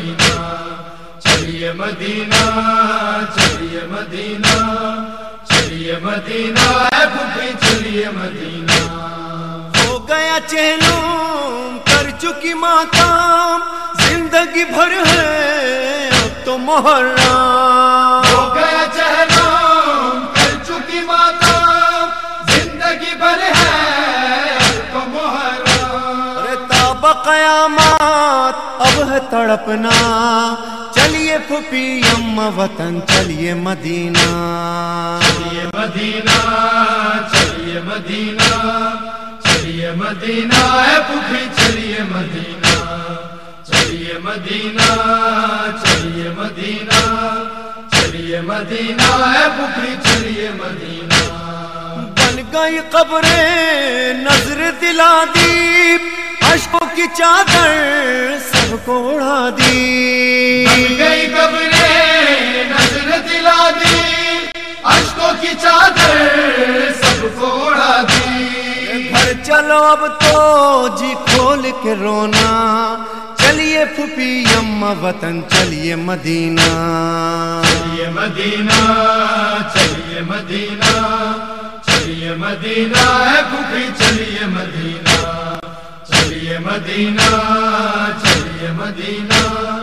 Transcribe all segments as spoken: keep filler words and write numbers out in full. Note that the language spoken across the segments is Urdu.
مدینہ چلیے مدینہ چلیے مدینہ چلیے مدینہ اے پھوپھی چلیے مدینہ ہو گیا چہلم کر چکی ماتم زندگی بھر ہے اب تو محرم ہو گیا چہلم کر چکی ماتم زندگی بھر ہے اب تو محرم ارے تاب قیامت اب ہے تڑپنا چلیے پھوپھی اماں وطن چلیے مدینہ چلیے مدینہ چلیے مدینہ چلیے مدینہ اے پھوپھی چلیے مدینہ چلیے مدینہ چلیے مدینہ چلیے مدینہ اے پھوپھی چلیے مدینہ بن گئی قبریں نظر دلا دی اشکوں کی چادر سب کو اڑا دی بن گئی قبریں نظر دلا دی اشکوں کی چادر سب کو اڑا دی گھر چلو اب تو جی کھول کے رونا چلیے پھوپھی اماں وطن چلیے مدینہ چلیے مدینہ چلیے مدینہ چلیے مدینہ اے پھوپھی چلیے مدینہ چلیے مدینہ چلیے مدینہ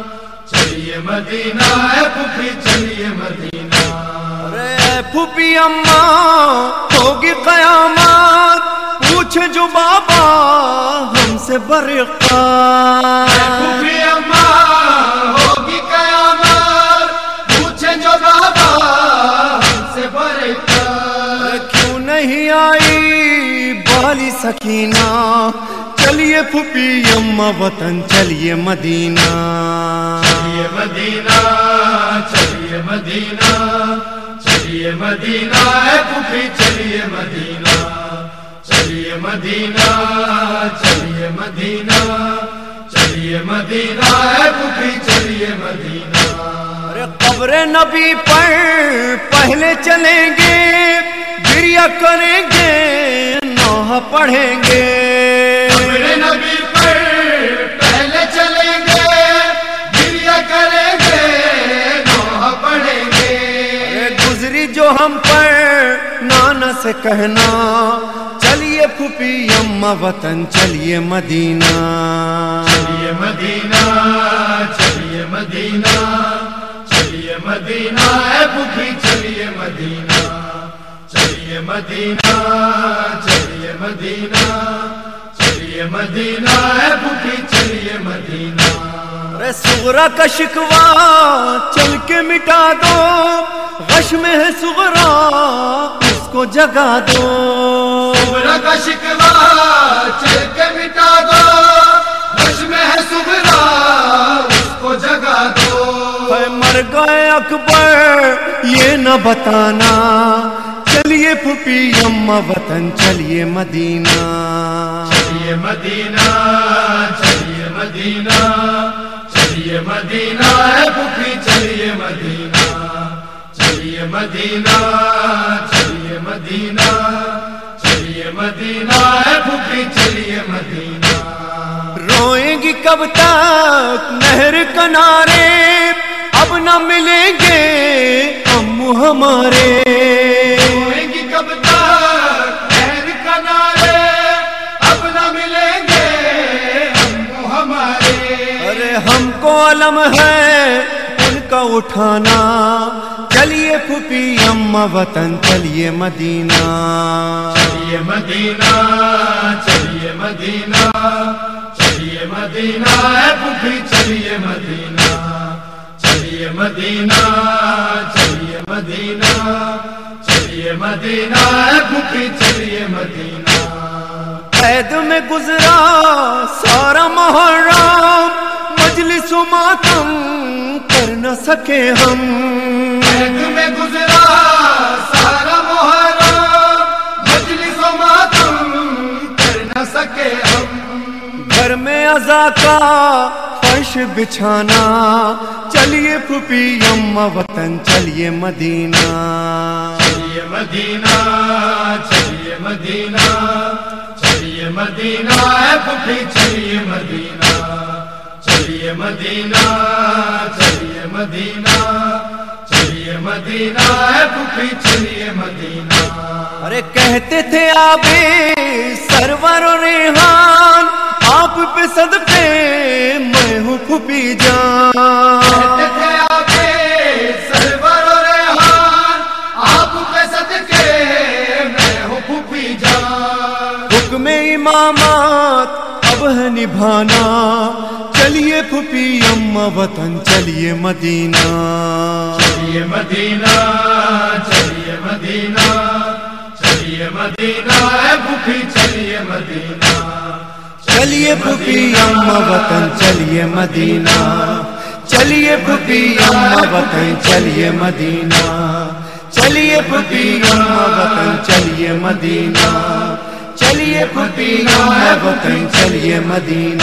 چلیے مدینہ اے پھوپھی چلیے مدینہ ارے پھوپھی اماں ہوگی قیامت پوچھے جو بابا ہم سے برقع پھوپھی اماں ہوگی قیامت پوچھے جو بابا ہم سے برقع کیوں نہیں آئی بالی سکینہ چلیے پھوپھی اماں وطن چلیے مدینہ چلیے مدینہ چلیے مدینہ چلیے مدینہ اے پھوپھی چلیے مدینہ چلیے مدینہ چلیے مدینہ چلیے مدینہ اے پھوپھی چلیے مدینہ ارے قبر نبی پر پہلے چلیں گے گریا کریں گے نوحہ پڑھیں گے قبر نبی پر پہلے چلیں گے گریا کریں گے نوحہ پڑھیں گے گزری جو ہم پر نانا سے کہنا چلیے پھوپھی اماں وطن چلیے مدینہ چلیے مدینہ چلیے مدینہ چلیے مدینہ اے پھوپھی چلیے مدینہ چلیے مدینہ چلیے مدینہ چلیے مدینہ اے پھوپھی چلیے مدینہ ارے صغرا کا شکوہ چل کے مٹا دو غش میں ہے صغرا اس کو جگا دو صغرا کا شکوہ چل کے مٹا دو غش میں ہے صغرا اس کو جگا دو اے مر گئے اکبر یہ نہ بتانا چلیے پھوپھی اماں وطن چلیے مدینہ چلیے مدینہ چلیے مدینہ چلیے مدینہ اے پھوپھی چلیے مدینہ چلیے مدینہ چلیے مدینہ چلیے مدینہ اے پھوپھی چلیے مدینہ روئیں گی کب تک نہر کنارے اب نہ ملیں گے امو ہمارے روئیں گی کب تک نہر کنارے اب نہ ملیں گے امو ہمارے ارے ہم کو علم ہے ان کا اٹھانا چلیے پھوپھی اماں وطن چلیے مدینہ چلیے مدینہ چلیے مدینہ چلیے مدینہ اے پھوپھی چلیے مدینہ چلیے مدینہ چلیے مدینہ چلیے مدینہ اے پھوپھی چلیے مدینہ قید میں گزرا سارا محرم مجلس و ماتم کر نہ سکے ہم قید میں گزرا سارا محرم مجلس و ماتم کر نہ سکے ہم گھر میں عزا کا فرش بچھانا چلیے پھوپھی اماں وطن چلیے مدینہ چلیے مدینہ چلیے مدینہ چلیے مدینہ اے پھوپھی چلیے مدینہ چلیے مدینہ چلیے مدینہ چلیے مدینہ ہے پھوپھی چلیے مدینہ. ارے کہتے تھے آبے سرور و ریحان آپ پہ صدقے میں ہوں پھوپھی جان. کہتے تھے آبے سرور و ریحان آپ پہ صدقے میں ہوں پھوپھی جان. حکم امامات اب ہے نبھانا چلیے پھوپھی اماں وطن چلیے مدینہ. چلیے مدینہ چلیے مدینہ چلیے مدینہ ہے پھوپھی چلیے مدینہ. چلیے پھوپھی اماں وطن چلیے مدینہ. چلیے پھوپھی اماں وطن چلیے مدینہ. چلیے پھوپھی اماں وطن چلیے مدینہ. چلیے پھوپھی اماں وطن چلیے مدینہ.